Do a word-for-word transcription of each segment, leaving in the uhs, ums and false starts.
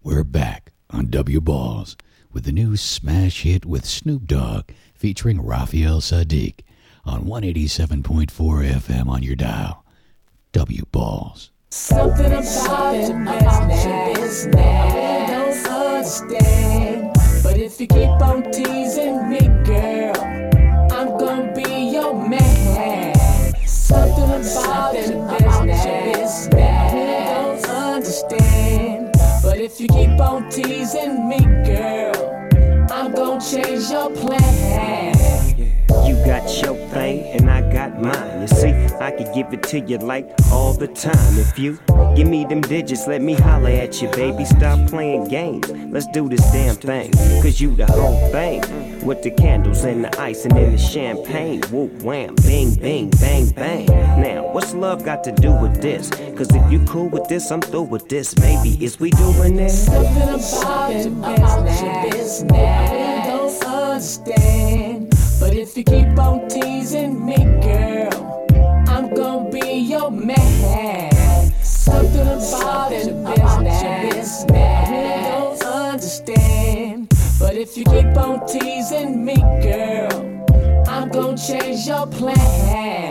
We're back on W Balls with the new smash hit with Snoop Dogg featuring Raphael Sadiq on one eighty-seven point four F M on your dial. W Balls. Something about it, about your business, I don't understand. But if you keep on teasing me, girl, I'm gonna be your man. Something about it, about your business, I don't understand. But if you keep on teasing me, girl, I'm gonna change your plan. You got your thing and I got mine. You see, I could give it to you like all the time. If you give me them digits, let me holler at you, baby. Stop playing games, let's do this damn thing. Cause you the whole thing, with the candles and the ice and then the champagne. Whoop, wham, bing, bing, bang, bang. Now, what's love got to do with this? Cause if you cool with this, I'm through with this. Maybe, is we doing this? Something about it, about your business, I don't understand. But if you keep on teasing me, girl, I'm gonna be your man. Something about it, about your business, I don't understand. But if you keep on teasing me, girl, I'm gonna change your plan.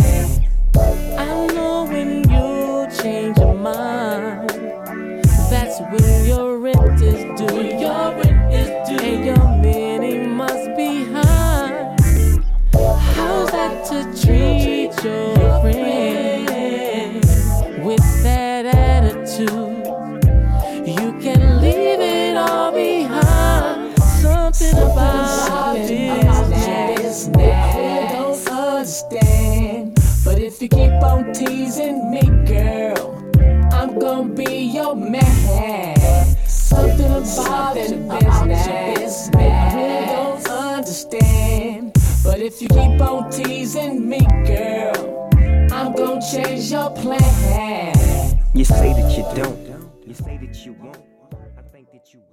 I know when you change your mind, that's when your rent is due. Your rent is due, and your minnie must be high. How's that to treat your friend with that attitude? You can leave it all behind. Something about this I don't understand. But if you keep on teasing me, girl, I'm gonna be your man. Something about it, about your business, I don't understand. But if you keep on teasing me, girl, I'm gonna change your plan. You say that you don't, you say that you won't.